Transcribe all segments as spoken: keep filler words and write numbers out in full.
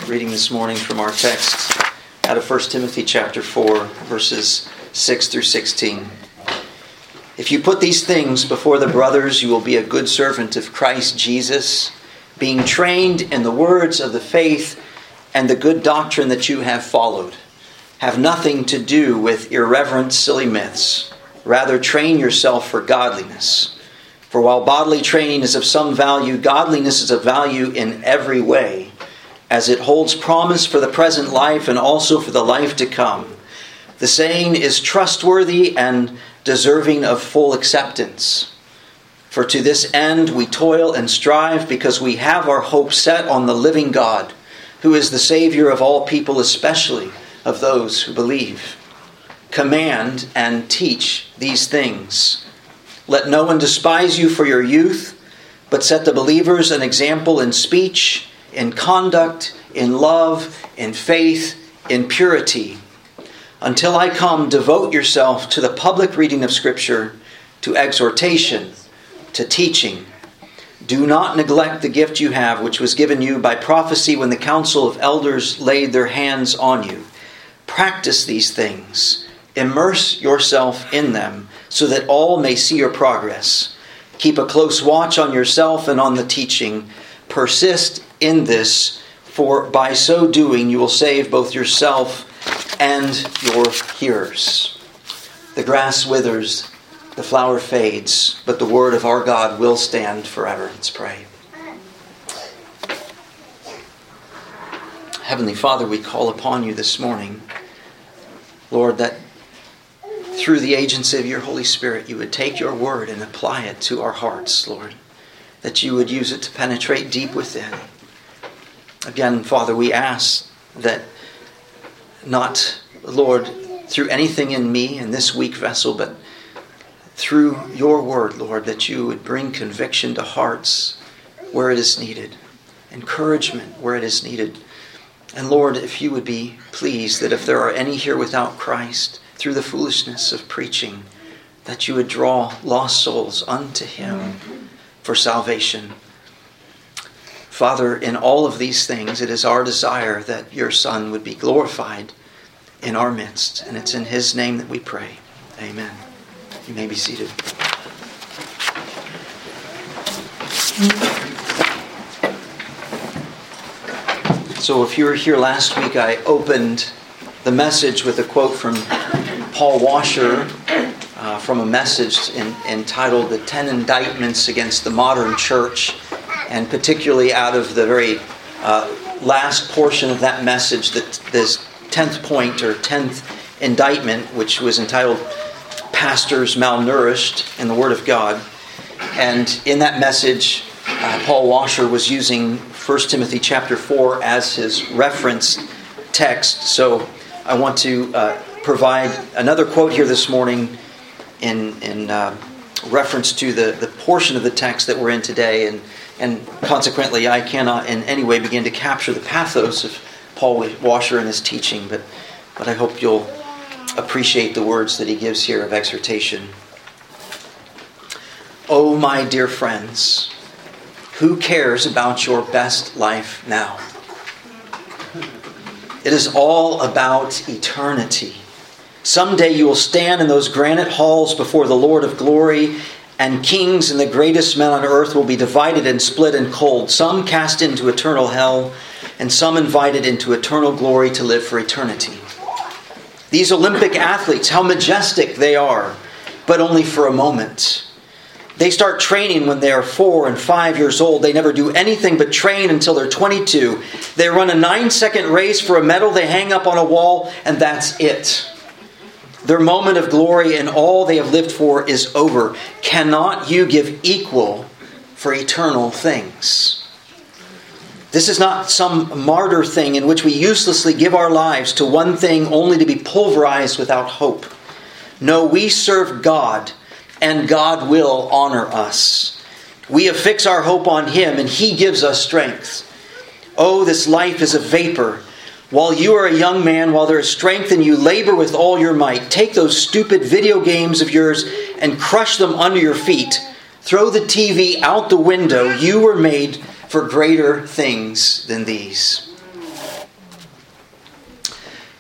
reading this morning from our text out of First Timothy chapter four, verses six through sixteen. If you put these things before the brothers, you will be a good servant of Christ Jesus, being trained in the words of the faith and the good doctrine that you have followed. Have nothing to do with irreverent, silly myths. Rather, train yourself for godliness. For while bodily training is of some value, godliness is of value in every way, as it holds promise for the present life and also for the life to come. The saying is trustworthy and deserving of full acceptance. For to this end we toil and strive, because we have our hope set on the living God, who is the Savior of all people, especially of those who believe. Command and teach these things. Let no one despise you for your youth, but set the believers an example in speech, in conduct, in love, in faith, in purity. Until I come, devote yourself to the public reading of Scripture, to exhortation, to teaching. Do not neglect the gift you have, which was given you by prophecy when the council of elders laid their hands on you. Practice these things. Immerse yourself in them, so that all may see your progress. Keep a close watch on yourself and on the teaching. Persist in this, for by so doing you will save both yourself and your hearers. The grass withers, the flower fades, but the word of our God will stand forever. Let's pray. Heavenly Father, we call upon you this morning, Lord, that through the agency of your Holy Spirit, you would take your word and apply it to our hearts, Lord. That you would use it to penetrate deep within. Again, Father, we ask that not, Lord, through anything in me and this weak vessel, but through your word, Lord, that you would bring conviction to hearts where it is needed, encouragement where it is needed. And Lord, if you would be pleased that if there are any here without Christ, through the foolishness of preaching, that you would draw lost souls unto him for salvation. Father, in all of these things, it is our desire that your Son would be glorified in our midst. And it's in his name that we pray. Amen. You may be seated. So if you were here last week, I opened the message with a quote from Paul Washer uh, from a message in, entitled The Ten Indictments Against the Modern Church, and particularly out of the very uh, last portion of that message, that this tenth point or tenth indictment, which was entitled Pastors Malnourished in the Word of God. And in that message, uh, Paul Washer was using First Timothy chapter four as his reference text. So I want to uh, provide another quote here this morning in, in uh, reference to the, the portion of the text that we're in today. And, and consequently, I cannot in any way begin to capture the pathos of Paul Washer and his teaching, but, but I hope you'll appreciate the words that he gives here of exhortation. Oh, my dear friends, who cares about your best life now? It is all about eternity. Someday you will stand in those granite halls before the Lord of glory, and kings and the greatest men on earth will be divided and split and cold, some cast into eternal hell, and some invited into eternal glory to live for eternity. These Olympic athletes, how majestic they are, but only for a moment. They start training when they are four and five years old. They never do anything but train until they're twenty-two. They run a nine-second race for a medal they hang up on a wall, and that's it. Their moment of glory and all they have lived for is over. Cannot you give equal for eternal things? This is not some martyr thing in which we uselessly give our lives to one thing only to be pulverized without hope. No, we serve God, and God will honor us. We affix our hope on Him, and He gives us strength. Oh, this life is a vapor. While you are a young man, while there is strength in you, labor with all your might. Take those stupid video games of yours and crush them under your feet. Throw the T V out the window. You were made for greater things than these.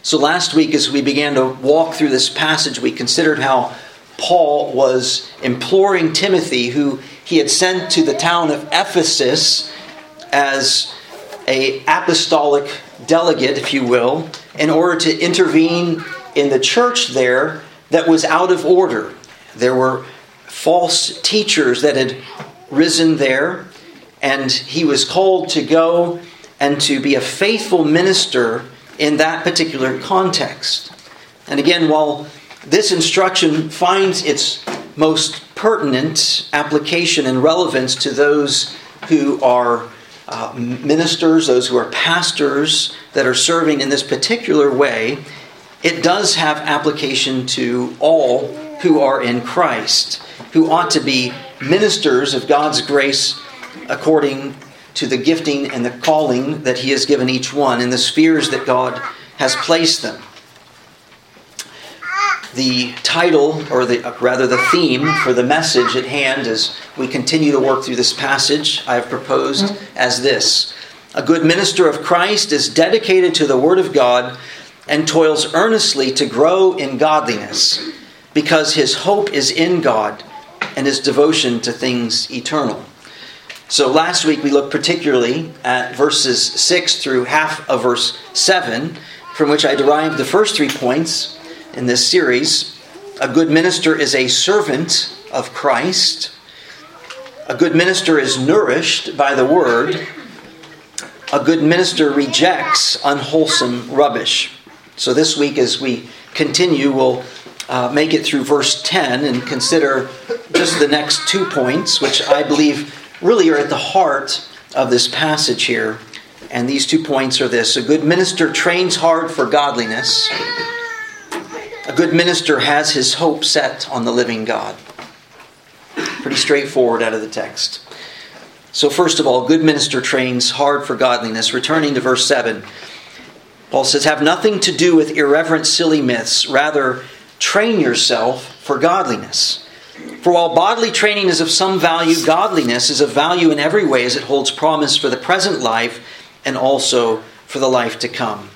So last week, as we began to walk through this passage, we considered how Paul was imploring Timothy, who he had sent to the town of Ephesus as an apostolic delegate, if you will, in order to intervene in the church there that was out of order. There were false teachers that had risen there, and he was called to go and to be a faithful minister in that particular context. And again, while this instruction finds its most pertinent application and relevance to those who are uh, ministers, those who are pastors that are serving in this particular way, it does have application to all who are in Christ, who ought to be ministers of God's grace according to the gifting and the calling that He has given each one in the spheres that God has placed them. The title, or the, rather the theme for the message at hand as we continue to work through this passage, I have proposed as this: a good minister of Christ is dedicated to the Word of God and toils earnestly to grow in godliness, because his hope is in God and his devotion to things eternal. So last week we looked particularly at verses six through half of verse seven, from which I derived the first three points in this series. A good minister is a servant of Christ. A good minister is nourished by the Word. A good minister rejects unwholesome rubbish. So this week, as we continue, we'll uh, make it through verse ten and consider just the next two points, which I believe really are at the heart of this passage here. And these two points are this: a good minister trains hard for godliness. A good minister has his hope set on the living God. Pretty straightforward out of the text. So first of all, a good minister trains hard for godliness. Returning to verse seven, Paul says, have nothing to do with irreverent, silly myths. Rather, train yourself for godliness. For while bodily training is of some value, godliness is of value in every way, as it holds promise for the present life and also for the life to come.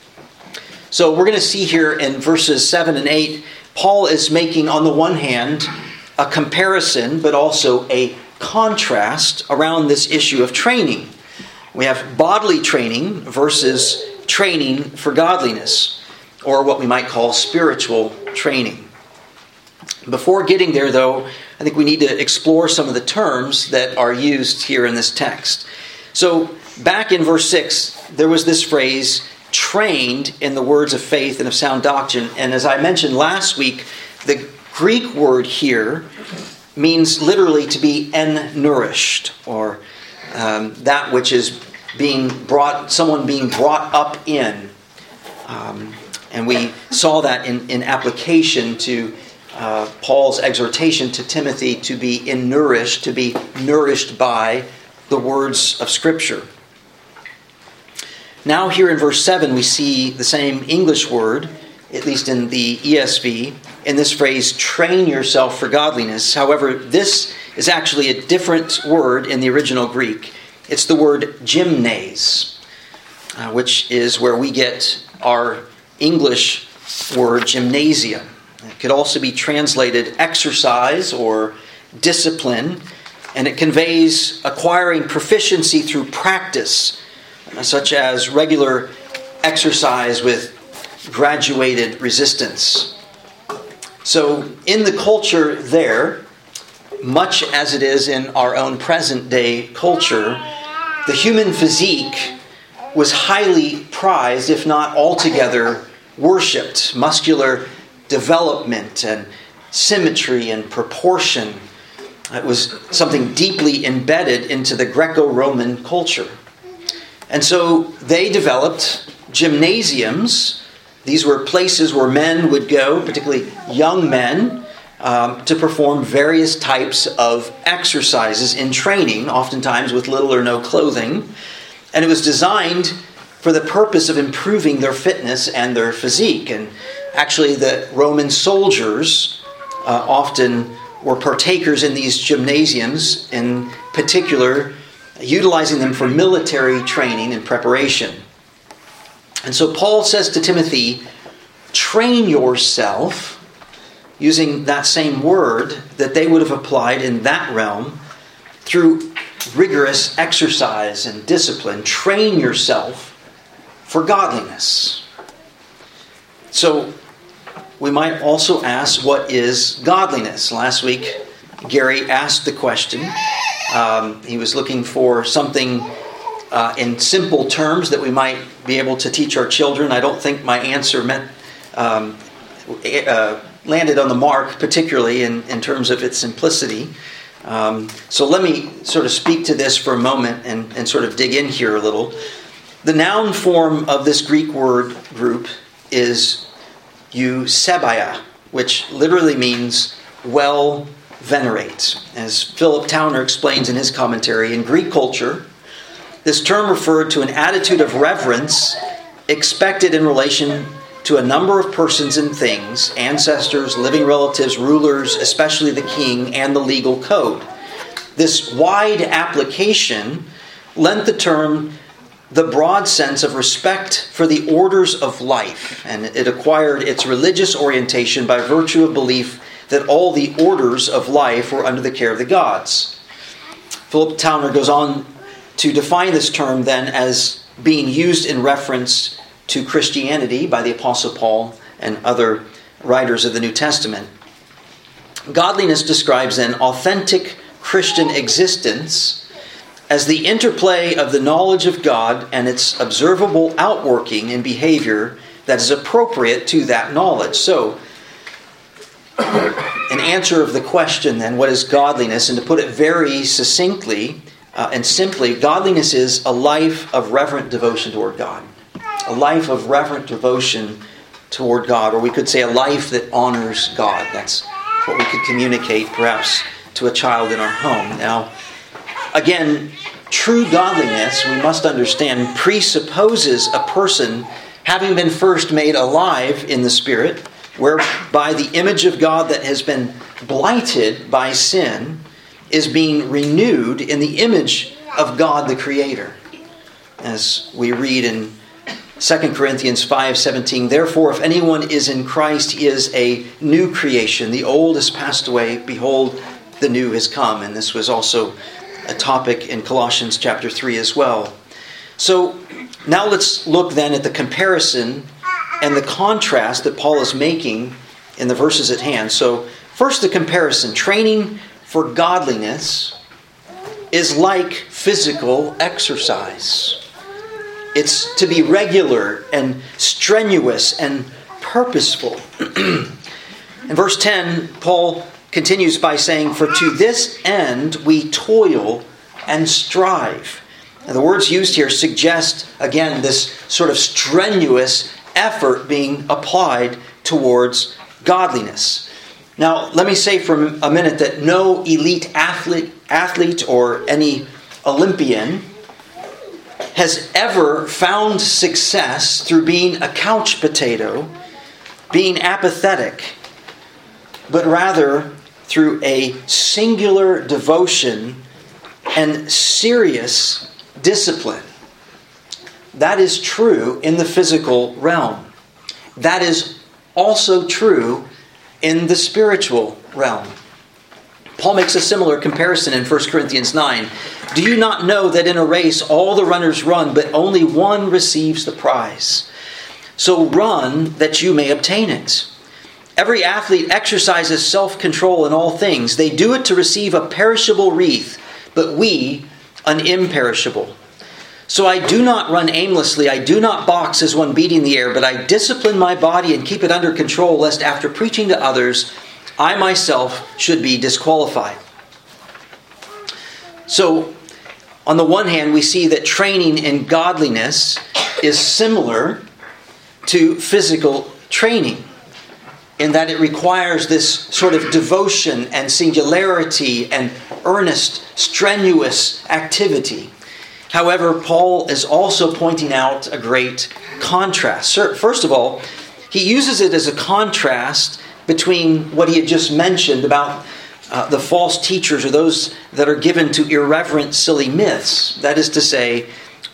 So we're going to see here in verses seven and eight, Paul is making, on the one hand, a comparison, but also a contrast around this issue of training. We have bodily training versus training for godliness, or what we might call spiritual training. Before getting there, though, I think we need to explore some of the terms that are used here in this text. So back in verse six, there was this phrase, trained in the words of faith and of sound doctrine. And as I mentioned last week, the Greek word here means literally to be ennourished, or um, that which is being brought, someone being brought up in. Um, and we saw that in, in application to uh, Paul's exhortation to Timothy to be ennourished, to be nourished by the words of Scripture. Now here in verse seven we see the same English word, at least in the E S V, in this phrase, train yourself for godliness. However, this is actually a different word in the original Greek. It's the word gymnase, uh, which is where we get our English word gymnasium. It could also be translated exercise or discipline, and it conveys acquiring proficiency through practice, such as regular exercise with graduated resistance. So in the culture there, much as it is in our own present day culture, the human physique was highly prized, if not altogether worshipped. Muscular development and symmetry and proportion, it was something deeply embedded into the Greco-Roman culture. And so they developed gymnasiums. These were places where men would go, particularly young men, um, to perform various types of exercises in training, oftentimes with little or no clothing. And it was designed for the purpose of improving their fitness and their physique. And actually the Roman soldiers uh, often were partakers in these gymnasiums, in particular utilizing them for military training and preparation. And so Paul says to Timothy, train yourself, using that same word that they would have applied in that realm, through rigorous exercise and discipline. Train yourself for godliness. So we might also ask, what is godliness? Last week, Gary asked the question. Um, he was looking for something uh, in simple terms that we might be able to teach our children. I don't think my answer meant um, uh, landed on the mark, particularly in, in terms of its simplicity. Um, so let me sort of speak to this for a moment and, and sort of dig in here a little. The noun form of this Greek word group is eusebeia, which literally means well venerate. As Philip Towner explains in his commentary, in Greek culture, this term referred to an attitude of reverence expected in relation to a number of persons and things, ancestors, living relatives, rulers, especially the king, and the legal code. This wide application lent the term the broad sense of respect for the orders of life, and it acquired its religious orientation by virtue of belief that all the orders of life were under the care of the gods. Philip Towner goes on to define this term then as being used in reference to Christianity by the Apostle Paul and other writers of the New Testament. Godliness describes then authentic Christian existence as the interplay of the knowledge of God and its observable outworking in behavior that is appropriate to that knowledge. So, an answer of the question then, what is godliness? And to put it very succinctly uh, and simply, godliness is a life of reverent devotion toward God. A life of reverent devotion toward God, or we could say a life that honors God. That's what we could communicate perhaps to a child in our home. Now, again, true godliness, we must understand, presupposes a person having been first made alive in the Spirit, whereby the image of God that has been blighted by sin is being renewed in the image of God the Creator. As we read in Second Corinthians five seventeen, therefore, if anyone is in Christ, he is a new creation. The old has passed away. Behold, the new has come. And this was also a topic in Colossians chapter three as well. So now let's look then at the comparison and the contrast that Paul is making in the verses at hand. So first, the comparison. Training for godliness is like physical exercise. It's to be regular and strenuous and purposeful. In verse ten, Paul continues by saying, for to this end we toil and strive. And the words used here suggest, again, this sort of strenuous effort being applied towards godliness. Now, let me say for a minute that no elite athlete, athlete or any Olympian has ever found success through being a couch potato, being apathetic, but rather through a singular devotion and serious discipline. That is true in the physical realm. That is also true in the spiritual realm. Paul makes a similar comparison in First Corinthians nine. Do you not know that in a race all the runners run, but only one receives the prize? So run that you may obtain it. Every athlete exercises self-control in all things. They do it to receive a perishable wreath, but we an imperishable. So I do not run aimlessly. I do not box as one beating the air, but I discipline my body and keep it under control, lest after preaching to others, I myself should be disqualified. So, on the one hand, we see that training in godliness is similar to physical training, in that it requires this sort of devotion and singularity and earnest, strenuous activity. However, Paul is also pointing out a great contrast. First of all, he uses it as a contrast between what he had just mentioned about uh, the false teachers or those that are given to irreverent, silly myths. That is to say,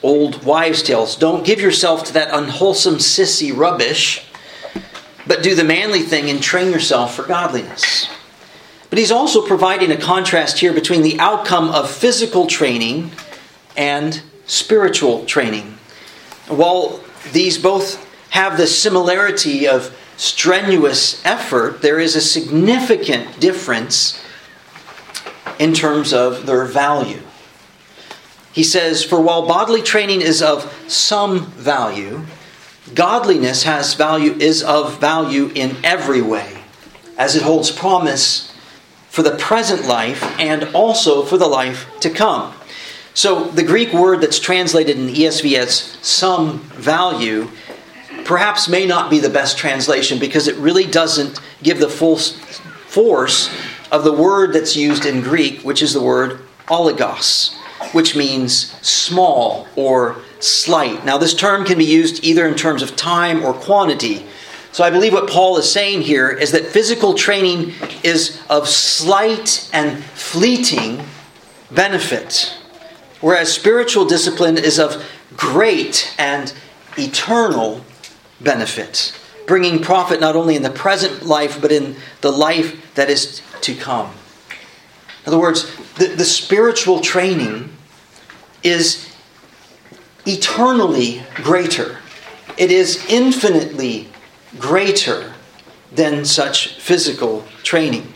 old wives' tales. Don't give yourself to that unwholesome sissy rubbish, but do the manly thing and train yourself for godliness. But he's also providing a contrast here between the outcome of physical training and spiritual training. While these both have the similarity of strenuous effort, there is a significant difference in terms of their value. He says, for while bodily training is of some value, godliness has value, is of value in every way, as it holds promise for the present life and also for the life to come. So the Greek word that's translated in the E S V as some value perhaps may not be the best translation because it really doesn't give the full force of the word that's used in Greek, which is the word oligos, which means small or slight. Now, this term can be used either in terms of time or quantity. So I believe what Paul is saying here is that physical training is of slight and fleeting benefit, whereas spiritual discipline is of great and eternal benefit, bringing profit not only in the present life, but in the life that is to come. In other words, the, the spiritual training is eternally greater. It is infinitely greater than such physical training.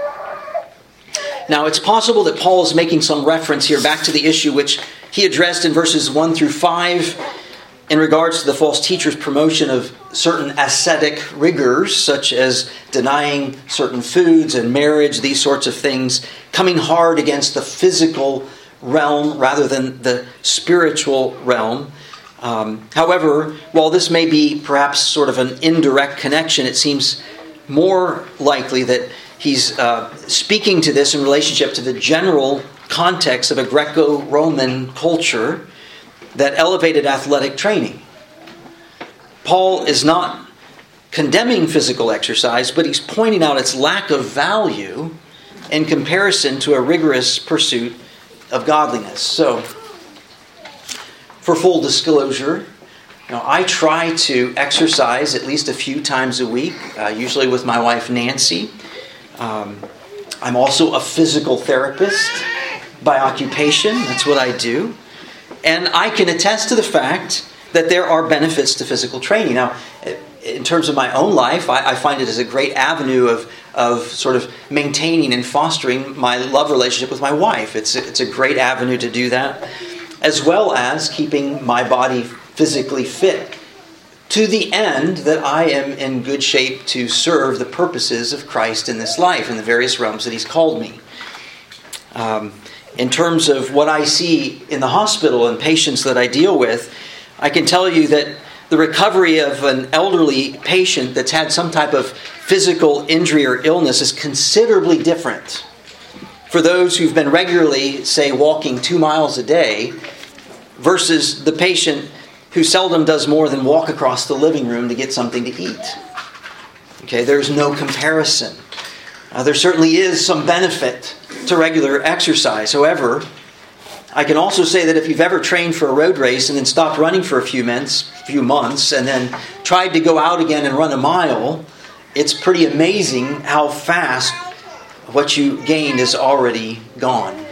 Now, it's possible that Paul is making some reference here back to the issue which he addressed in verses one through five in regards to the false teacher's promotion of certain ascetic rigors, such as denying certain foods and marriage, these sorts of things, coming hard against the physical realm rather than the spiritual realm. Um, however, while this may be perhaps sort of an indirect connection, it seems more likely that he's uh, speaking to this in relationship to the general context of a Greco-Roman culture that elevated athletic training. Paul is not condemning physical exercise, but he's pointing out its lack of value in comparison to a rigorous pursuit of godliness. So, for full disclosure, you know, I try to exercise at least a few times a week, uh, usually with my wife Nancy. Um, I'm also a physical therapist by occupation. That's what I do. And I can attest to the fact that there are benefits to physical training. Now, in terms of my own life, I, I find it as a great avenue of, of sort of maintaining and fostering my love relationship with my wife. It's, it's a great avenue to do that, as well as keeping my body physically fit to the end that I am in good shape to serve the purposes of Christ in this life, in the various realms that He's called me. Um, in terms of what I see in the hospital and patients that I deal with, I can tell you that the recovery of an elderly patient that's had some type of physical injury or illness is considerably different for those who've been regularly, say, walking two miles a day versus the patient who seldom does more than walk across the living room to get something to eat. Okay, there's no comparison. Uh, there certainly is some benefit to regular exercise. However, I can also say that if you've ever trained for a road race and then stopped running for a few months, few months and then tried to go out again and run a mile, it's pretty amazing how fast what you gained is already gone.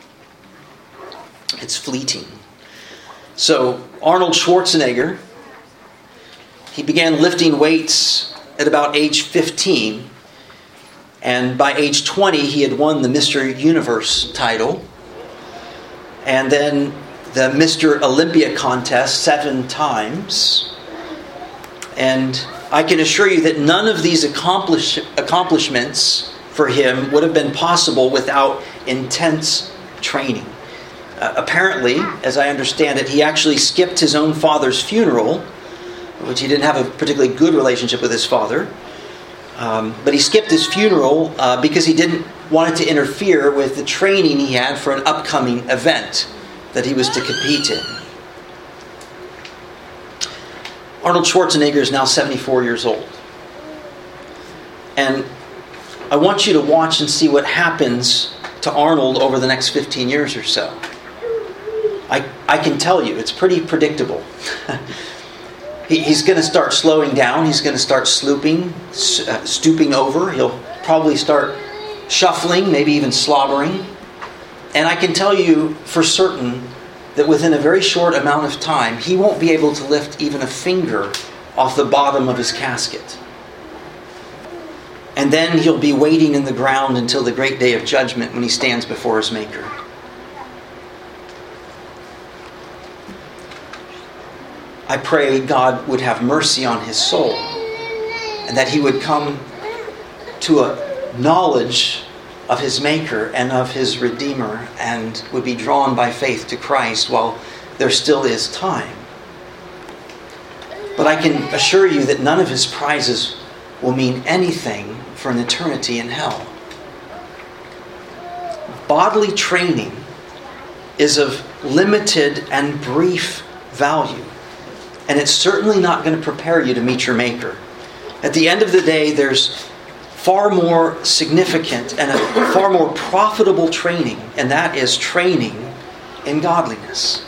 It's fleeting. So Arnold Schwarzenegger, he began lifting weights at about age fifteen. And by age twenty, he had won the Mister Universe title. And then the Mister Olympia contest seven times. And I can assure you that none of these accomplish- accomplishments for him would have been possible without intense training. Uh, apparently, as I understand it, he actually skipped his own father's funeral, which he didn't have a particularly good relationship with his father. Um, but he skipped his funeral uh, because he didn't want it to interfere with the training he had for an upcoming event that he was to compete in. Arnold Schwarzenegger is now seventy-four years old. And I want you to watch and see what happens to Arnold over the next fifteen years or so. I, I can tell you, it's pretty predictable. he, he's going to start slowing down. He's going to start slooping, uh, stooping over. He'll probably start shuffling, maybe even slobbering. And I can tell you for certain that within a very short amount of time, he won't be able to lift even a finger off the bottom of his casket. And then he'll be waiting in the ground until the great day of judgment when he stands before his Maker. I pray God would have mercy on his soul and that he would come to a knowledge of his Maker and of his Redeemer and would be drawn by faith to Christ while there still is time. But I can assure you that none of his prizes will mean anything for an eternity in hell. Bodily training is of limited and brief value, and it's certainly not going to prepare you to meet your Maker. At the end of the day, there's far more significant and a far more profitable training, and that is training in godliness.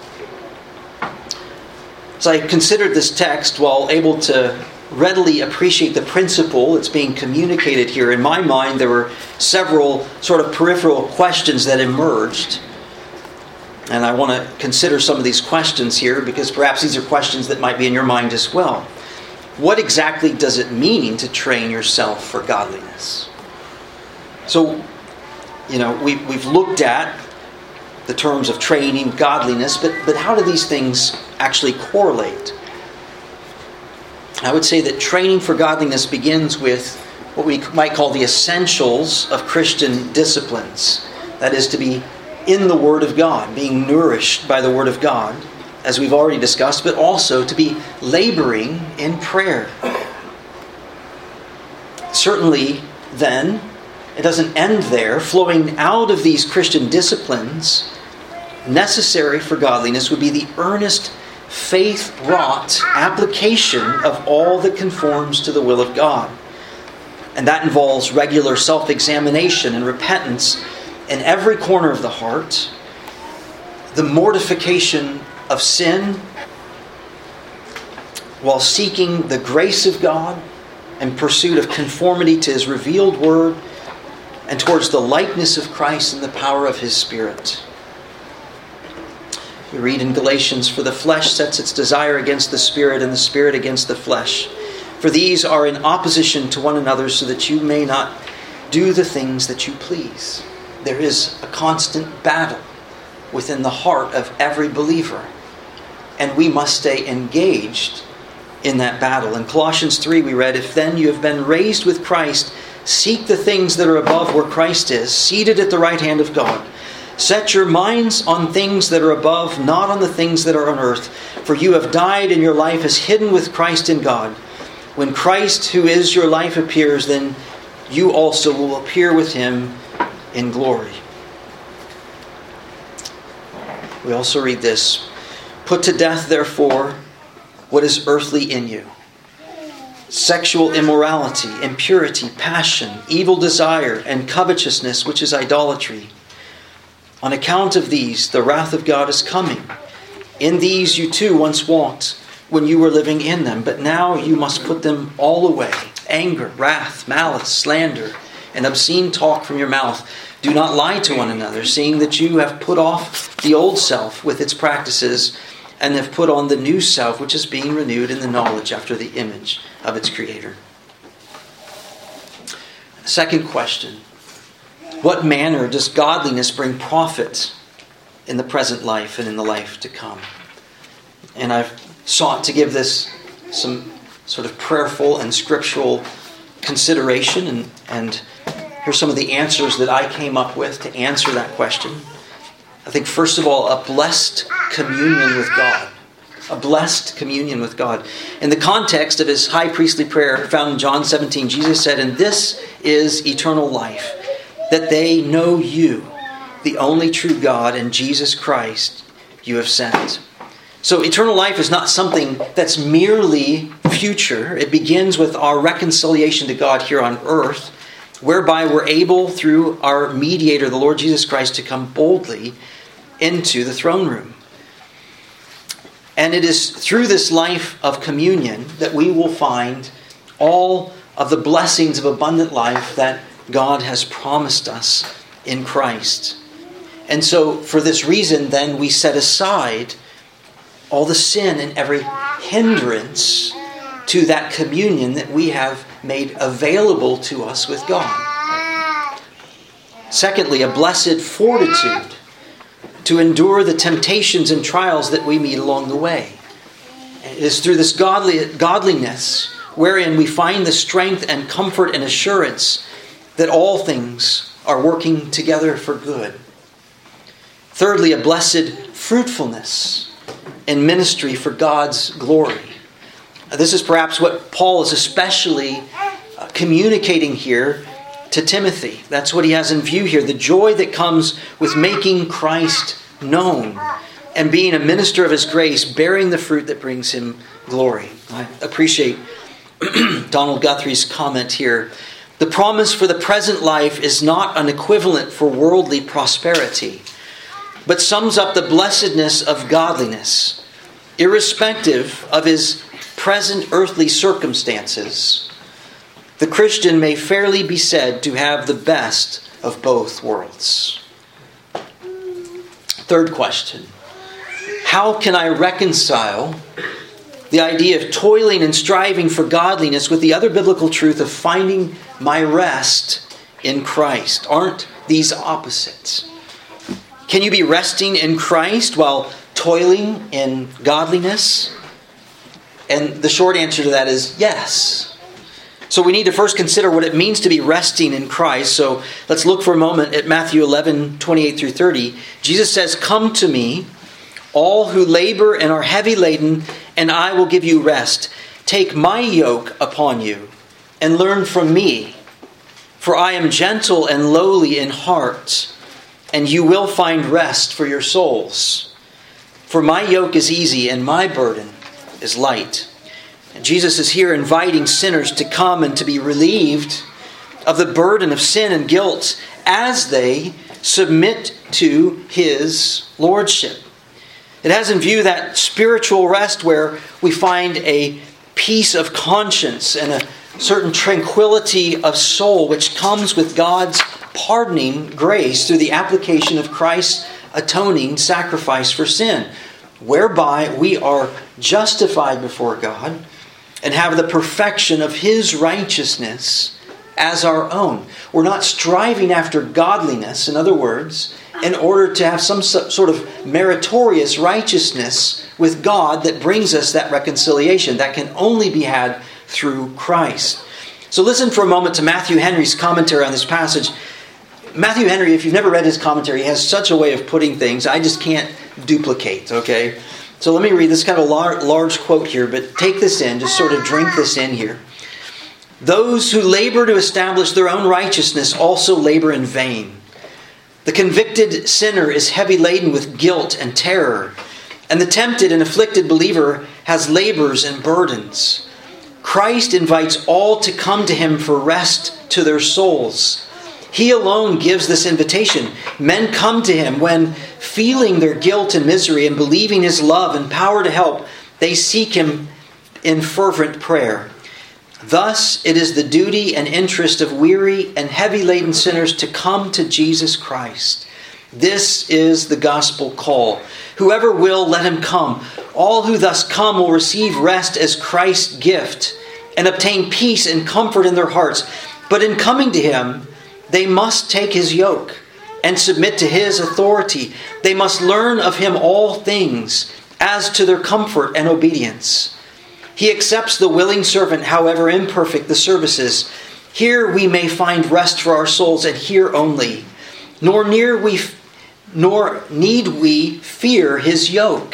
As I considered this text while able to readily appreciate the principle that's being communicated here, in my mind there were several sort of peripheral questions that emerged. And I want to consider some of these questions here because perhaps these are questions that might be in your mind as well. What exactly does it mean to train yourself for godliness? So, you know, we, we've looked at the terms of training, godliness, but, but how do these things actually correlate? I would say that training for godliness begins with what we might call the essentials of Christian disciplines. That is, to be in the Word of God, being nourished by the Word of God, as we've already discussed, but also to be laboring in prayer. Certainly, then, it doesn't end there. Flowing out of these Christian disciplines necessary for godliness would be the earnest, faith-wrought application of all that conforms to the will of God. And that involves regular self-examination and repentance in every corner of the heart, the mortification of sin, while seeking the grace of God in pursuit of conformity to His revealed Word and towards the likeness of Christ and the power of His Spirit. We read in Galatians, "For the flesh sets its desire against the Spirit, and the Spirit against the flesh. For these are in opposition to one another, so that you may not do the things that you please." There is a constant battle within the heart of every believer, and we must stay engaged in that battle. In Colossians three we read, "If then you have been raised with Christ, seek the things that are above where Christ is, seated at the right hand of God. Set your minds on things that are above, not on the things that are on earth. For you have died, and your life is hidden with Christ in God. When Christ, who is your life, appears, then you also will appear with Him in glory." We also read this, "Put to death, therefore, what is earthly in you: sexual immorality, impurity, passion, evil desire, and covetousness, which is idolatry. On account of these, the wrath of God is coming. In these you too once walked when you were living in them, but now you must put them all away: anger, wrath, malice, slander, and obscene talk from your mouth. Do not lie to one another, seeing that you have put off the old self with its practices, and have put on the new self, which is being renewed in the knowledge after the image of its Creator." Second question: what manner does godliness bring profit in the present life and in the life to come? And I've sought to give this some sort of prayerful and scriptural consideration, and, and here's some of the answers that I came up with to answer that question. I think, first of all, a blessed communion with God. A blessed communion with God. In the context of His high priestly prayer found in John seventeen, Jesus said, "And this is eternal life, that they know you, the only true God, and Jesus Christ you have sent." So eternal life is not something that's merely future. It begins with our reconciliation to God here on earth, whereby we're able, through our mediator, the Lord Jesus Christ, to come boldly into the throne room. And it is through this life of communion that we will find all of the blessings of abundant life that God has promised us in Christ. And so for this reason, then, we set aside all the sin and every hindrance to that communion that we have made available to us with God. Secondly, a blessed fortitude to endure the temptations and trials that we meet along the way. It is through this godly, godliness wherein we find the strength and comfort and assurance that all things are working together for good. Thirdly, a blessed fruitfulness in ministry for God's glory. This is perhaps what Paul is especially communicating here to Timothy. That's what he has in view here. The joy that comes with making Christ known and being a minister of His grace, bearing the fruit that brings Him glory. I appreciate Donald Guthrie's comment here. The promise for the present life is not an equivalent for worldly prosperity, but sums up the blessedness of godliness, irrespective of his present earthly circumstances. The Christian may fairly be said to have the best of both worlds. Third question. How can I reconcile the idea of toiling and striving for godliness with the other biblical truth of finding my rest in Christ? Aren't these opposites? Can you be resting in Christ while toiling in godliness? And the short answer to that is yes. So we need to first consider what it means to be resting in Christ. So let's look for a moment at Matthew eleven, twenty-eight through thirty. Jesus says, "Come to me, all who labor and are heavy laden, and I will give you rest. Take my yoke upon you and learn from me. For I am gentle and lowly in heart, and you will find rest for your souls. For my yoke is easy and my burden is light." And Jesus is here inviting sinners to come and to be relieved of the burden of sin and guilt as they submit to His lordship. It has in view that spiritual rest where we find a peace of conscience and a certain tranquility of soul which comes with God's pardoning grace through the application of Christ's atoning sacrifice for sin, whereby we are justified before God and have the perfection of His righteousness as our own. We're not striving after godliness, in other words, in order to have some sort of meritorious righteousness with God that brings us that reconciliation. That can only be had through Christ. So listen for a moment to Matthew Henry's commentary on this passage. Matthew Henry, if you've never read his commentary, he has such a way of putting things I just can't duplicate, okay? So let me read this kind of large, large quote here, but take this in, just sort of drink this in here. "Those who labor to establish their own righteousness also labor in vain. The convicted sinner is heavy laden with guilt and terror, and the tempted and afflicted believer has labors and burdens. Christ invites all to come to Him for rest to their souls. He alone gives this invitation. Men come to Him when, feeling their guilt and misery and believing His love and power to help, they seek Him in fervent prayer. Thus, it is the duty and interest of weary and heavy-laden sinners to come to Jesus Christ. This is the gospel call. Whoever will, let him come. All who thus come will receive rest as Christ's gift and obtain peace and comfort in their hearts. But in coming to Him, they must take His yoke and submit to His authority. They must learn of Him all things as to their comfort and obedience. He accepts the willing servant, however imperfect the services. Here we may find rest for our souls, and here only. Nor near we, nor need we fear His yoke.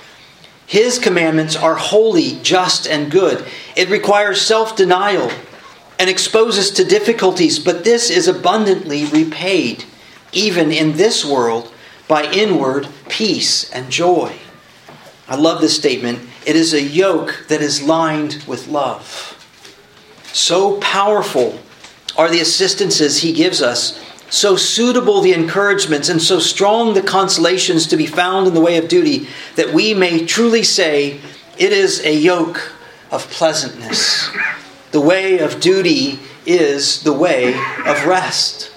His commandments are holy, just, and good. It requires self-denial and exposes to difficulties, but this is abundantly repaid, even in this world, by inward peace and joy. I love this statement. It is a yoke that is lined with love. So powerful are the assistances He gives us so suitable the encouragements and so strong the consolations to be found in the way of duty, that we may truly say, it is a yoke of pleasantness. The way of duty is the way of rest.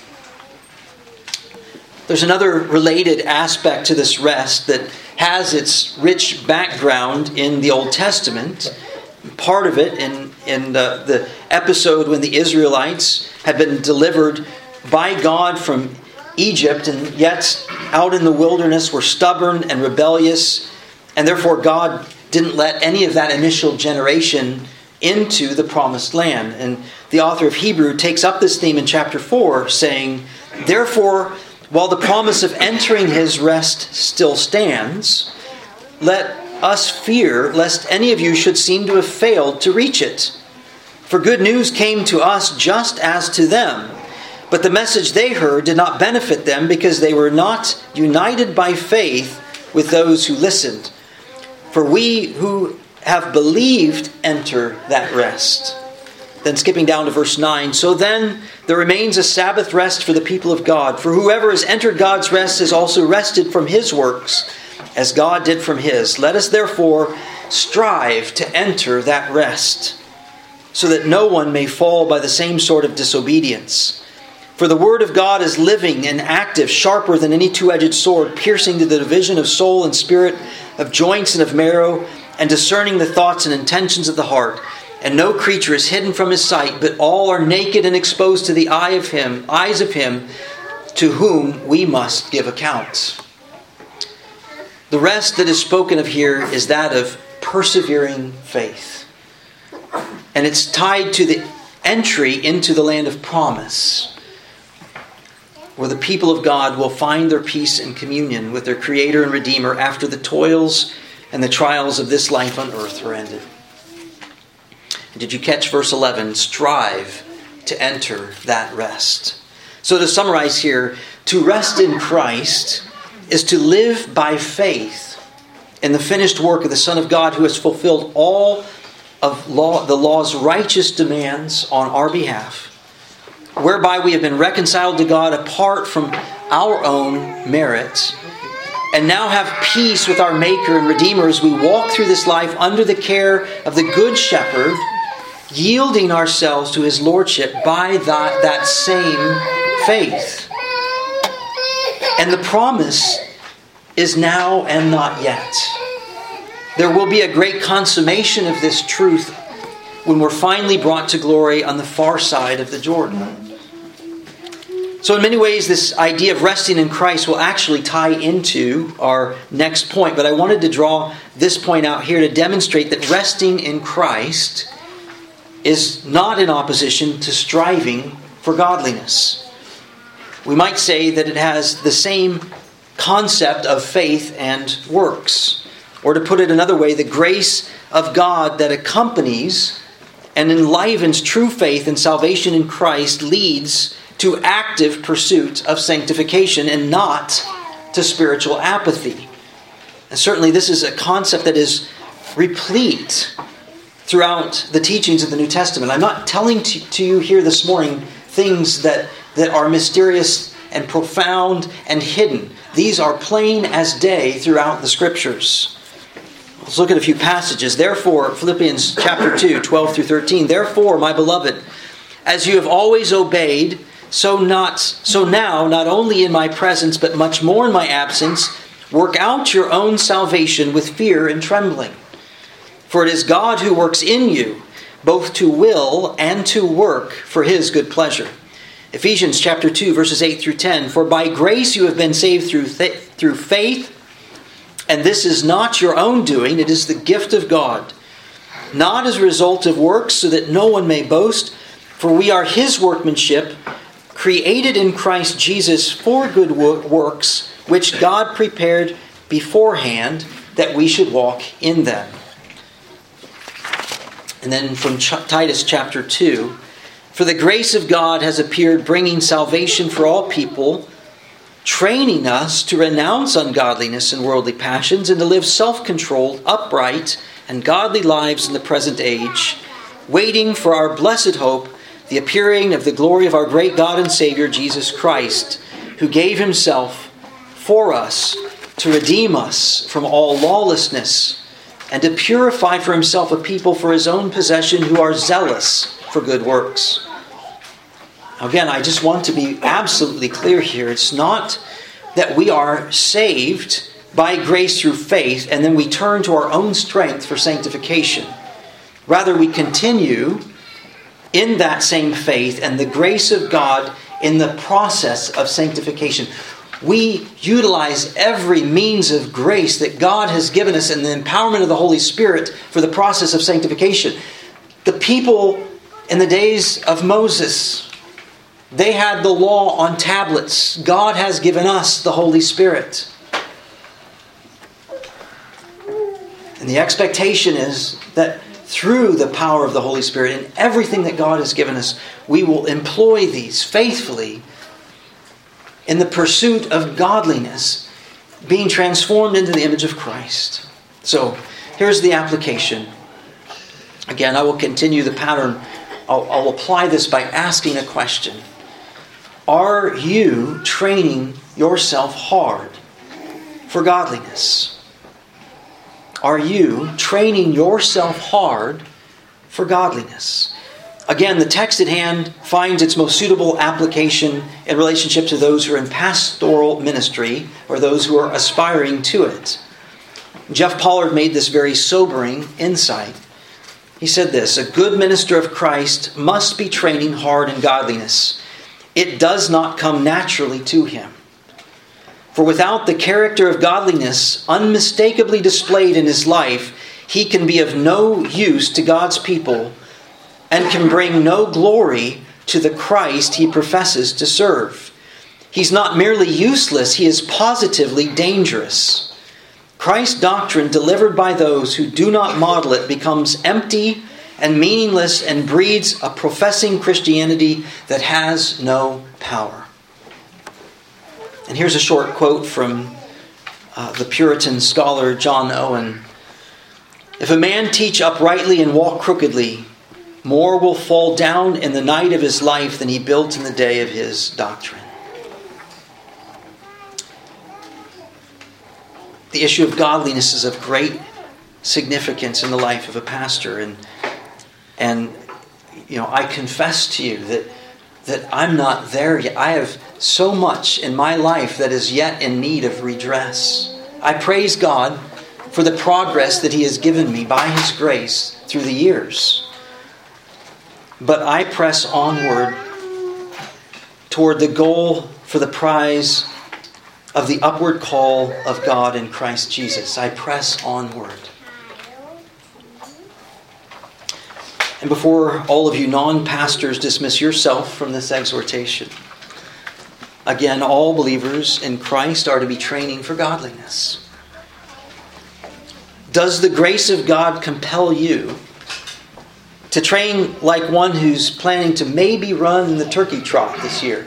There's another related aspect to this rest that has its rich background in the Old Testament. Part of it in, in the, the episode when the Israelites had been delivered by God from Egypt, and yet out in the wilderness were stubborn and rebellious, and therefore God didn't let any of that initial generation into the promised land. And the author of Hebrew takes up this theme in chapter four, saying, therefore, while the promise of entering his rest still stands, let us fear lest any of you should seem to have failed to reach it. For good news came to us just as to them. But the message they heard did not benefit them because they were not united by faith with those who listened. For we who have believed enter that rest. Then skipping down to verse nine. So then there remains a Sabbath rest for the people of God. For whoever has entered God's rest has also rested from his works, as God did from his. Let us therefore strive to enter that rest, so that no one may fall by the same sort of disobedience. For the word of God is living and active, sharper than any two-edged sword, piercing to the division of soul and spirit, of joints and of marrow, and discerning the thoughts and intentions of the heart. And no creature is hidden from his sight, but all are naked and exposed to the eye of him, eyes of him to whom we must give account. The rest that is spoken of here is that of persevering faith. And it's tied to the entry into the land of promise, where the people of God will find their peace and communion with their Creator and Redeemer after the toils and the trials of this life on earth are ended. Did you catch verse eleven? Strive to enter that rest. So to summarize here, to rest in Christ is to live by faith in the finished work of the Son of God, who has fulfilled all of law, the law's righteous demands on our behalf, whereby we have been reconciled to God apart from our own merits, and now have peace with our Maker and Redeemer as we walk through this life under the care of the Good Shepherd, yielding ourselves to his lordship by that, that same faith. And the promise is now and not yet. There will be a great consummation of this truth when we're finally brought to glory on the far side of the Jordan. So in many ways, this idea of resting in Christ will actually tie into our next point. But I wanted to draw this point out here to demonstrate that resting in Christ is not in opposition to striving for godliness. We might say that it has the same concept of faith and works. Or to put it another way, the grace of God that accompanies and enlivens true faith and salvation in Christ leads to active pursuit of sanctification and not to spiritual apathy. And certainly this is a concept that is replete throughout the teachings of the New Testament. I'm not telling to, to you here this morning things that, that are mysterious and profound and hidden. These are plain as day throughout the Scriptures. Let's look at a few passages. Therefore, Philippians chapter two, twelve through thirteen. Therefore, my beloved, as you have always obeyed, so not so now, not only in my presence, but much more in my absence, work out your own salvation with fear and trembling. For it is God who works in you, both to will and to work for his good pleasure. Ephesians chapter two, verses eight through ten. For by grace you have been saved through th- through faith, and this is not your own doing, it is the gift of God, not as a result of works, so that no one may boast. For we are his workmanship, created in Christ Jesus for good works, which God prepared beforehand that we should walk in them. And then from Titus chapter two, for the grace of God has appeared, bringing salvation for all people, training us to renounce ungodliness and worldly passions, and to live self-controlled, upright, and godly lives in the present age, waiting for our blessed hope, the appearing of the glory of our great God and Savior, Jesus Christ, who gave himself for us to redeem us from all lawlessness and to purify for himself a people for his own possession who are zealous for good works. Again, I just want to be absolutely clear here. It's not that we are saved by grace through faith and then we turn to our own strength for sanctification. Rather, we continue in that same faith and the grace of God in the process of sanctification. We utilize every means of grace that God has given us in the empowerment of the Holy Spirit for the process of sanctification. The people in the days of Moses, they had the law on tablets. God has given us the Holy Spirit. And the expectation is that through the power of the Holy Spirit and everything that God has given us, we will employ these faithfully in the pursuit of godliness, being transformed into the image of Christ. So, here's the application. Again, I will continue the pattern. I'll, I'll apply this by asking a question. Are you training yourself hard for godliness? Are you training yourself hard for godliness? Again, the text at hand finds its most suitable application in relationship to those who are in pastoral ministry or those who are aspiring to it. Jeff Pollard made this very sobering insight. He said this, "A good minister of Christ must be training hard in godliness. It does not come naturally to him. For without the character of godliness unmistakably displayed in his life, he can be of no use to God's people and can bring no glory to the Christ he professes to serve. He's not merely useless, he is positively dangerous. Christ's doctrine delivered by those who do not model it becomes empty and meaningless and breeds a professing Christianity that has no power." And here's a short quote from uh, the Puritan scholar John Owen. "If a man teach uprightly and walk crookedly, more will fall down in the night of his life than he built in the day of his doctrine." The issue of godliness is of great significance in the life of a pastor. And, and you know, I confess to you that, that I'm not there yet. I have so much in my life that is yet in need of redress. I praise God for the progress that he has given me by his grace through the years. But I press onward toward the goal for the prize of the upward call of God in Christ Jesus. I press onward. And before all of you non-pastors dismiss yourself from this exhortation, again, all believers in Christ are to be training for godliness. Does the grace of God compel you to train like one who's planning to maybe run the turkey trot this year?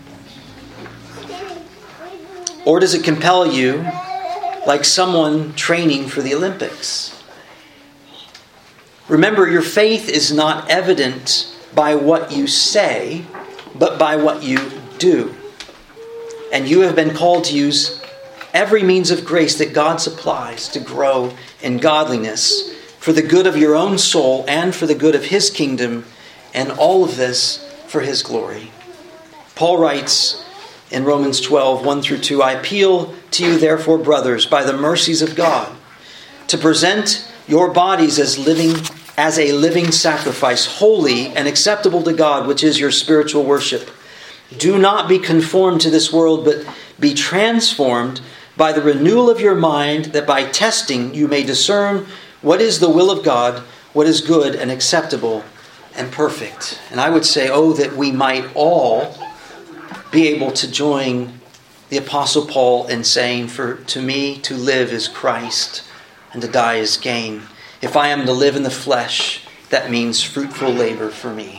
Or does it compel you like someone training for the Olympics? Remember, your faith is not evident by what you say, but by what you do. And you have been called to use every means of grace that God supplies to grow in godliness for the good of your own soul and for the good of his kingdom, and all of this for his glory. Paul writes in Romans twelve, one through two, "I appeal to you therefore, brothers, by the mercies of God, to present your bodies as living as a living sacrifice, holy and acceptable to God, which is your spiritual worship. Do not be conformed to this world, but be transformed by the renewal of your mind, that by testing you may discern what is the will of God, what is good and acceptable and perfect." And I would say, oh, that we might all be able to join the Apostle Paul in saying, "For to me to live is Christ, and to die is gain. If I am to live in the flesh, that means fruitful labor for me."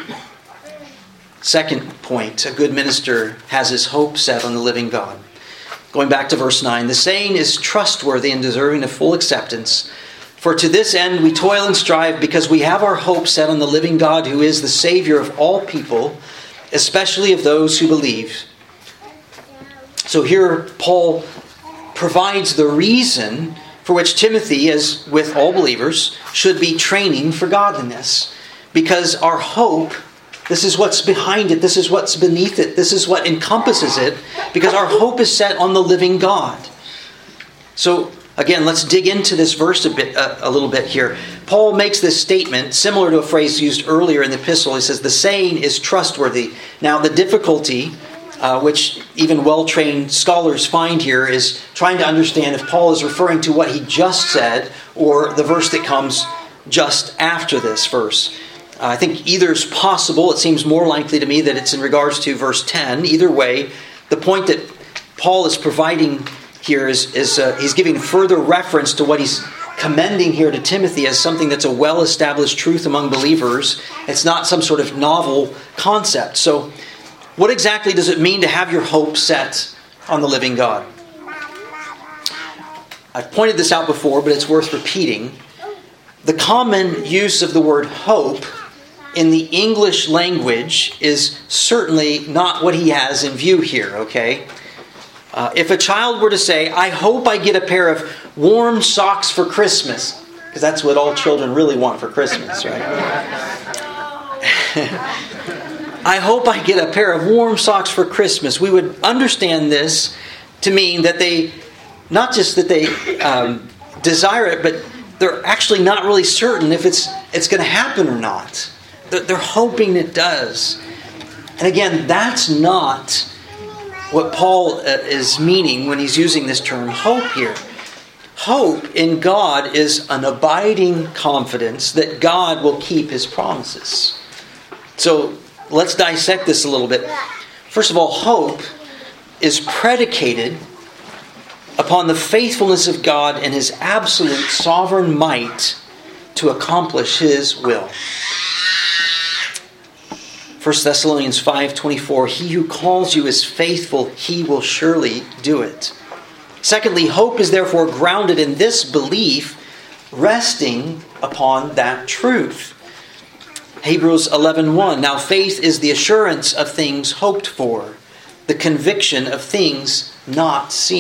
Second point, a good minister has his hope set on the living God. Going back to verse nine, "The saying is trustworthy and deserving of full acceptance. For to this end we toil and strive, because we have our hope set on the living God, who is the Savior of all people, especially of those who believe. So here Paul provides the reason for which Timothy, as with all believers, should be training for godliness. Because our hope, this is what's behind it, this is what's beneath it, this is what encompasses it, because our hope is set on the living God. So again, let's dig into this verse a bit, uh, a little bit here. Paul makes this statement similar to a phrase used earlier in the epistle. He says, the saying is trustworthy. Now, the difficulty, uh, which even well-trained scholars find here, is trying to understand if Paul is referring to what he just said or the verse that comes just after this verse. Uh, I think either is possible. It seems more likely to me that it's in regards to verse ten. Either way, the point that Paul is providing here is, is uh, he's giving further reference to what he's commending here to Timothy as something that's a well-established truth among believers. It's not some sort of novel concept. So what exactly does it mean to have your hope set on the living God? I've pointed this out before, but it's worth repeating. The common use of the word hope in the English language is certainly not what he has in view here, okay? Uh, if a child were to say, I hope I get a pair of warm socks for Christmas, because that's what all children really want for Christmas, right? I hope I get a pair of warm socks for Christmas. We would understand this to mean that they, not just that they um, desire it, but they're actually not really certain if it's it's going to happen or not. They're hoping it does. And again, that's not what Paul is meaning when he's using this term hope here. Hope in God is an abiding confidence that God will keep His promises. So let's dissect this a little bit. First of all, hope is predicated upon the faithfulness of God and His absolute sovereign might to accomplish His will. First Thessalonians five twenty-four, He who calls you is faithful, He will surely do it. Secondly, hope is therefore grounded in this belief, resting upon that truth. Hebrews eleven one, now faith is the assurance of things hoped for, the conviction of things not seen.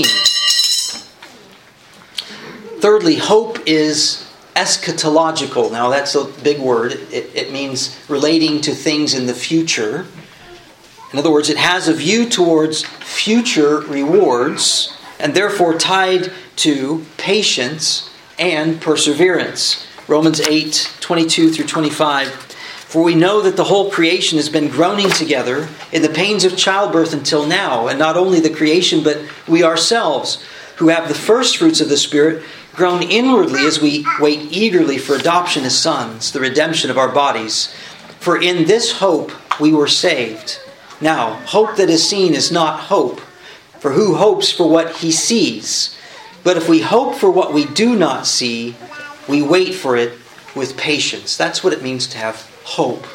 Thirdly, hope is eschatological. Now that's a big word. It, it means relating to things in the future. In other words, it has a view towards future rewards and therefore tied to patience and perseverance. Romans eight twenty-two through twenty-five. For we know that the whole creation has been groaning together in the pains of childbirth until now, and not only the creation, but we ourselves, who have the first fruits of the Spirit, groan inwardly as we wait eagerly for adoption as sons, the redemption of our bodies. For in this hope we were saved. Now, hope that is seen is not hope, for who hopes for what he sees? But if we hope for what we do not see, we wait for it with patience. That's what it means to have hope.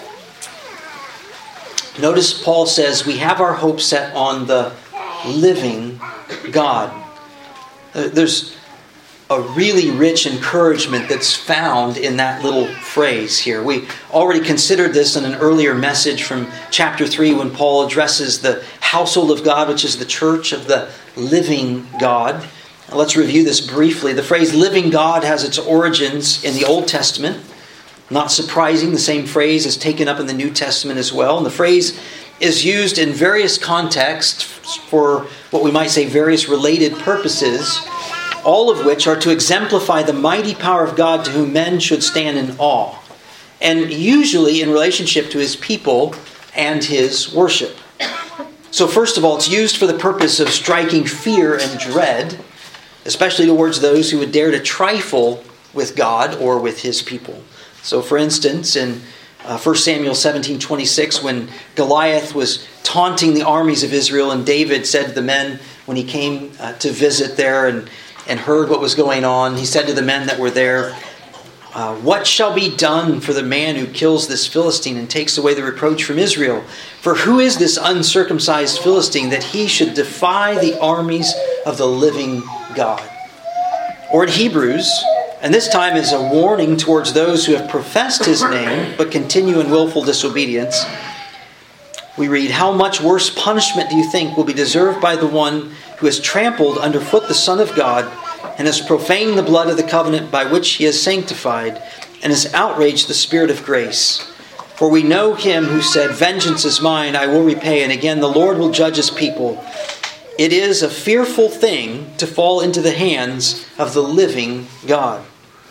Notice Paul says we have our hope set on the living God. There's a really rich encouragement that's found in that little phrase here. We already considered this in an earlier message from chapter three when Paul addresses the household of God, which is the church of the living God. Let's review this briefly. The phrase living God has its origins in the Old Testament. Not surprising, the same phrase is taken up in the New Testament as well. And the phrase is used in various contexts for what we might say various related purposes, all of which are to exemplify the mighty power of God to whom men should stand in awe, and usually in relationship to His people and His worship. So first of all, it's used for the purpose of striking fear and dread, especially towards those who would dare to trifle with God or with His people. So for instance, in uh, First Samuel seventeen twenty-six, when Goliath was taunting the armies of Israel, and David said to the men when he came uh, to visit there and and heard what was going on, he said to the men that were there, uh, what shall be done for the man who kills this Philistine and takes away the reproach from Israel? For who is this uncircumcised Philistine that he should defy the armies of the living God? Or in Hebrews, And this time is a warning towards those who have professed his name but continue in willful disobedience. We read, "How much worse punishment do you think will be deserved by the one who has trampled underfoot the Son of God and has profaned the blood of the covenant by which he has sanctified and has outraged the Spirit of grace? For we know him who said, 'Vengeance is mine, I will repay,' and again, 'The Lord will judge his people.' It is a fearful thing to fall into the hands of the living God."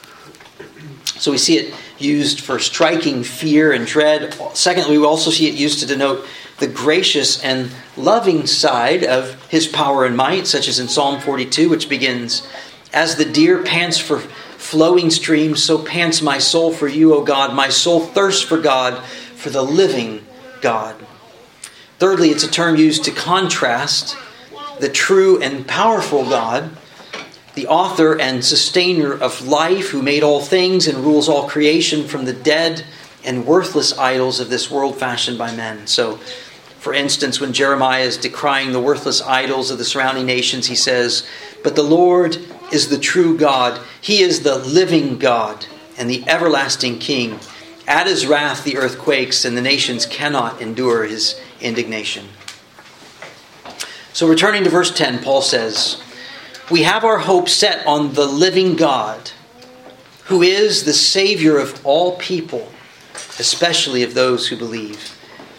So we see it used for striking fear and dread. Secondly, we also see it used to denote the gracious and loving side of his power and might, such as in Psalm forty-two, which begins, "As the deer pants for flowing streams, so pants my soul for you, O God. My soul thirsts for God, for the living God." Thirdly, it's a term used to contrast the true and powerful God, the author and sustainer of life, who made all things and rules all creation from the dead and worthless idols of this world fashioned by men. So, for instance, when Jeremiah is decrying the worthless idols of the surrounding nations, he says, "But the Lord is the true God. He is the living God and the everlasting King. At his wrath the earth quakes, and the nations cannot endure his indignation." So returning to verse ten, Paul says, "We have our hope set on the living God, who is the Savior of all people, especially of those who believe."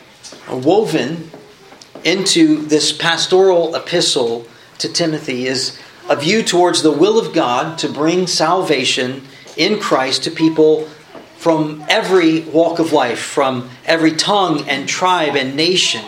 Woven into this pastoral epistle to Timothy is a view towards the will of God to bring salvation in Christ to people from every walk of life, from every tongue and tribe and nation,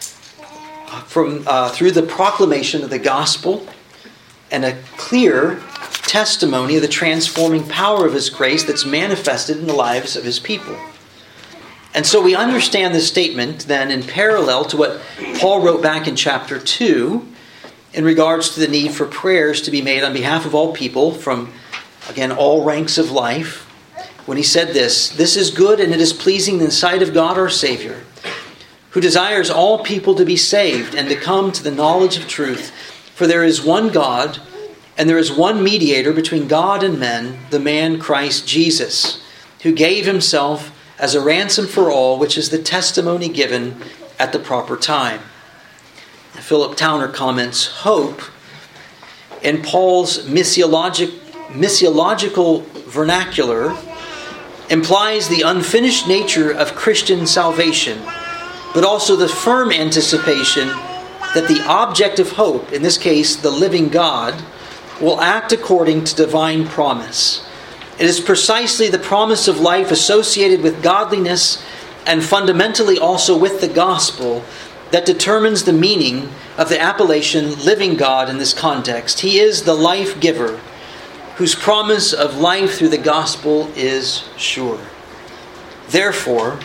from uh, through the proclamation of the gospel and a clear testimony of the transforming power of his grace that's manifested in the lives of his people. And so we understand this statement then in parallel to what Paul wrote back in chapter two in regards to the need for prayers to be made on behalf of all people from, again, all ranks of life, when he said this, "This is good and it is pleasing in the sight of God our Savior, who desires all people to be saved and to come to the knowledge of truth. For there is one God, and there is one mediator between God and men, the man Christ Jesus, who gave himself as a ransom for all, which is the testimony given at the proper time." Philip Towner comments, "Hope, in Paul's missiologic, missiological vernacular, implies the unfinished nature of Christian salvation, but also the firm anticipation that the object of hope, in this case the living God, will act according to divine promise. It is precisely the promise of life associated with godliness and fundamentally also with the gospel that determines the meaning of the appellation living God in this context. He is the life giver, whose promise of life through the gospel is sure. Therefore,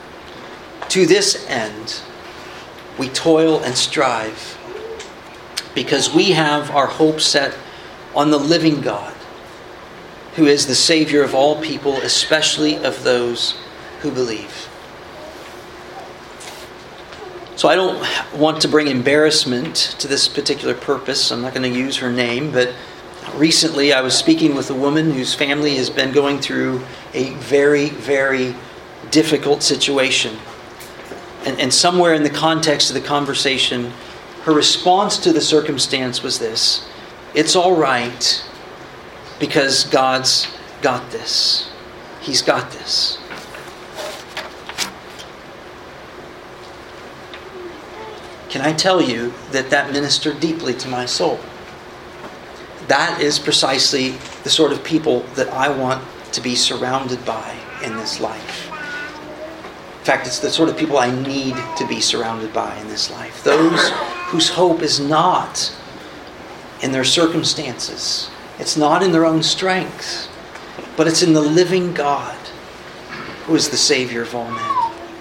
to this end, we toil and strive, because we have our hope set on the living God, who is the Savior of all people, especially of those who believe. So I don't want to bring embarrassment to this particular purpose. I'm not going to use her name, but recently I was speaking with a woman whose family has been going through a very, very difficult situation. And, and somewhere in the context of the conversation, her response to the circumstance was this: "It's all right, because God's got this. He's got this." Can I tell you that that ministered deeply to my soul? That is precisely the sort of people that I want to be surrounded by in this life. In fact, it's the sort of people I need to be surrounded by in this life. Those whose hope is not in their circumstances. It's not in their own strength, but it's in the living God, who is the Savior of all men.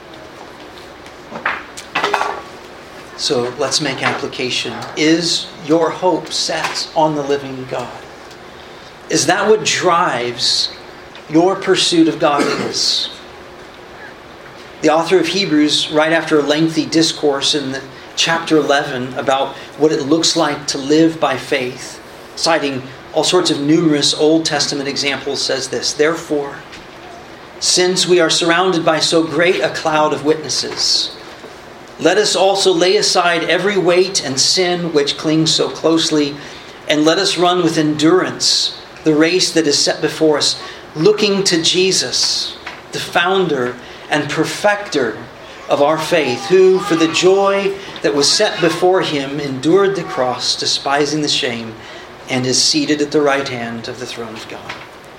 So let's make application. Is your hope set on the living God? Is that what drives your pursuit of godliness? The author of Hebrews, right after a lengthy discourse in the chapter eleven about what it looks like to live by faith, citing all sorts of numerous Old Testament examples, says this: "Therefore, since we are surrounded by so great a cloud of witnesses, let us also lay aside every weight and sin which clings so closely, and let us run with endurance the race that is set before us, looking to Jesus, the founder and perfecter of our faith, who, for the joy that was set before him, endured the cross, despising the shame, and is seated at the right hand of the throne of God."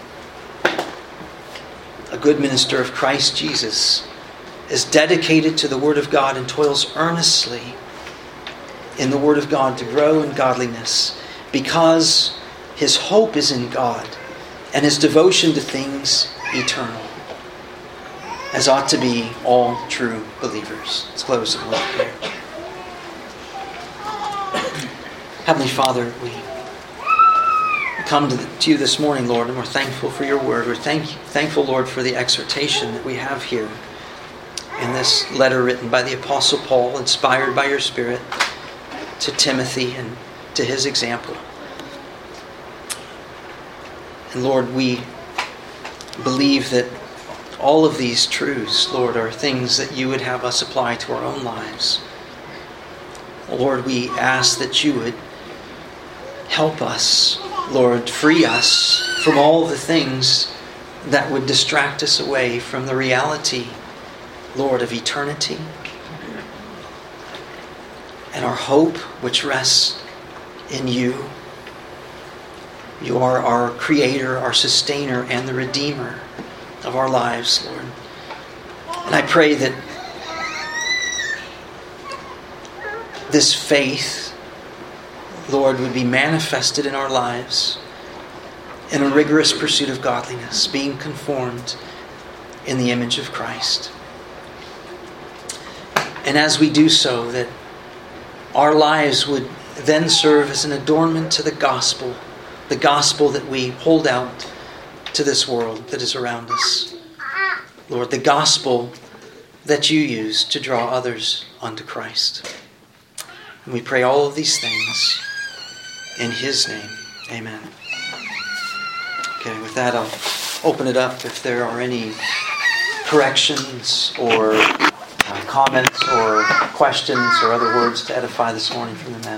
A good minister of Christ Jesus is dedicated to the Word of God and toils earnestly in the Word of God to grow in godliness, because his hope is in God and his devotion to things eternal, as ought to be all true believers. Let's close with a word of prayer. Heavenly Father, we come to, the, to you this morning, Lord, and we're thankful for your word. We're thank, thankful, Lord, for the exhortation that we have here in this letter written by the Apostle Paul, inspired by your Spirit, to Timothy and to his example. And Lord, we believe that all of these truths, Lord, are things that you would have us apply to our own lives. Lord, we ask that you would help us, Lord, free us from all the things that would distract us away from the reality, Lord, of eternity and our hope which rests in you. You are our Creator, our Sustainer, and the Redeemer of our lives, Lord. And I pray that this faith, Lord, would be manifested in our lives in a rigorous pursuit of godliness, being conformed in the image of Christ. And as we do so, that our lives would then serve as an adornment to the gospel, the gospel that we hold out to this world that is around us. Lord, the gospel that you use to draw others unto Christ. And we pray all of these things in his name. Amen. Okay, with that, I'll open it up if there are any corrections or uh, comments or questions or other words to edify this morning from the men.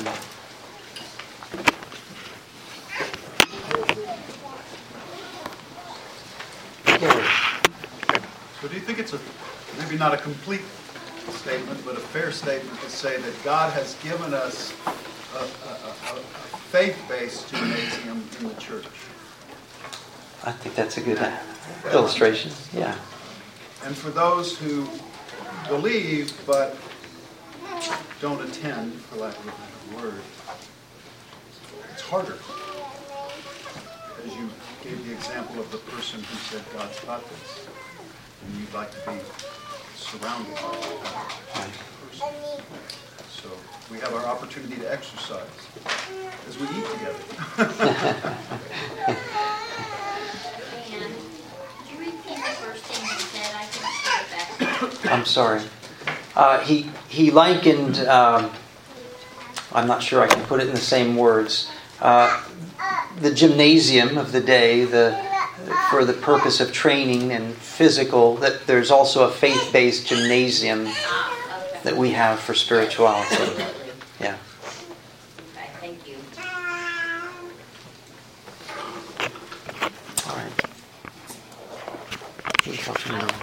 So do you think it's a, maybe not a complete statement, but a fair statement to say that God has given us a, a, a, a faith-based gymnasium in the church? I think that's a good illustration. Yeah. And for those who believe but don't attend, for lack of a better word, it's harder. As you gave the example of the person who said, "God's got this," and you'd like to be surrounded by that kind of person. So we have our opportunity to exercise as we eat together. And could you repeat the first thing you said? I couldn't say it back. I'm sorry. Uh, he he likened, um, I'm not sure I can put it in the same words, uh, the gymnasium of the day, the for the purpose of training and physical, that there's also a faith-based gymnasium that we have for spirituality. Yeah. Okay, thank you. All right.